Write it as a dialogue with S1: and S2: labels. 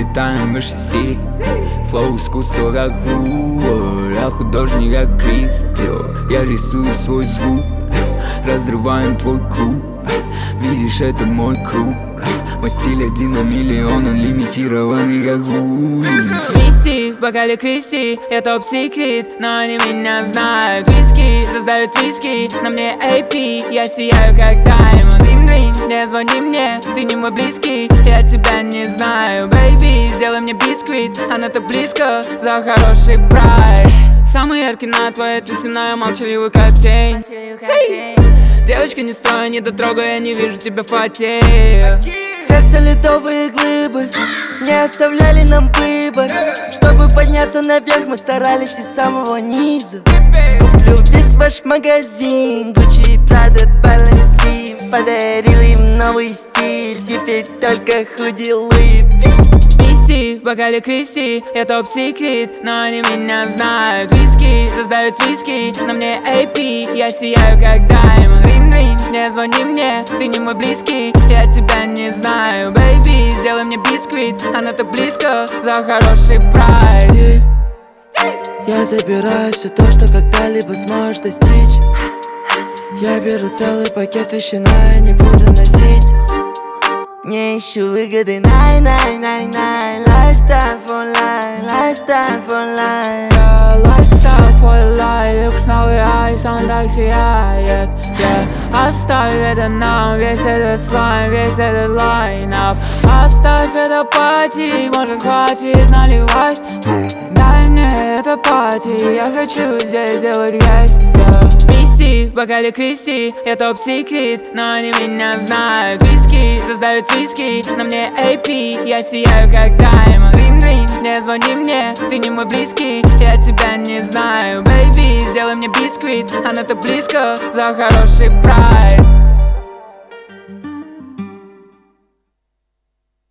S1: взлетаем выше си. Флоу искусство как Луар, я художник как Кристио. Я рисую свой звук, разрываем твой круг. Видишь, это мой круг. Мой стиль 1 на миллион, он лимитированный как Луи.
S2: Мисси, в бокале Кристи, я топ-секрет, но они меня знают. Виски, раздают виски, на мне AP, я сияю как даймонд. Ринг-ринг, не звони мне, ты не мой близкий, я тебя не знаю. Бэйби, сделай мне бисквит, она так близко, за хороший прайс. Самый яркий на твоей трясиной, молчаливый как тень. Девочка, не строй, не дотрогай, я не вижу тебя фатея.
S3: Сердце ледовые глыбы не оставляли нам выбор. Чтобы подняться наверх, мы старались из самого низу. Скуплю весь ваш магазин, Gucci, Prada, Balenciaga. Подарил им новый стиль, теперь только худи Луи.
S2: В бокале Кристи, я топ-секрет, но они меня знают. Виски, раздают виски, на мне AP, я сияю как даймонд. Ринг-ринг, не звони мне, ты не мой близкий, я тебя не знаю. Бэйби, сделай мне бисквит, она так близко, за хороший прайс.
S3: Я забираю все то, что когда-либо сможешь достичь. Я беру целый пакет вещей, но я не буду носить. Не ищу выгоды, най-най-най-най. Lifestyle for life, lifestyle for life.
S2: Lifestyle for life, люкс новый айс, он так сияет. Оставь это нам, весь этот слайм, весь этот лайнап. Оставь это пати, может хватит, наливай. Дай мне это пати, я хочу здесь сделать грязь. В бокале Кристи, я топ-секрет, но они меня знают. Виски, раздают виски, на мне AP, я сияю как даймонд. Ринг-ринг, не звони мне, ты не мой близкий, я тебя не знаю. Бэйби, сделай мне бисквит, она так близко, за хороший прайс.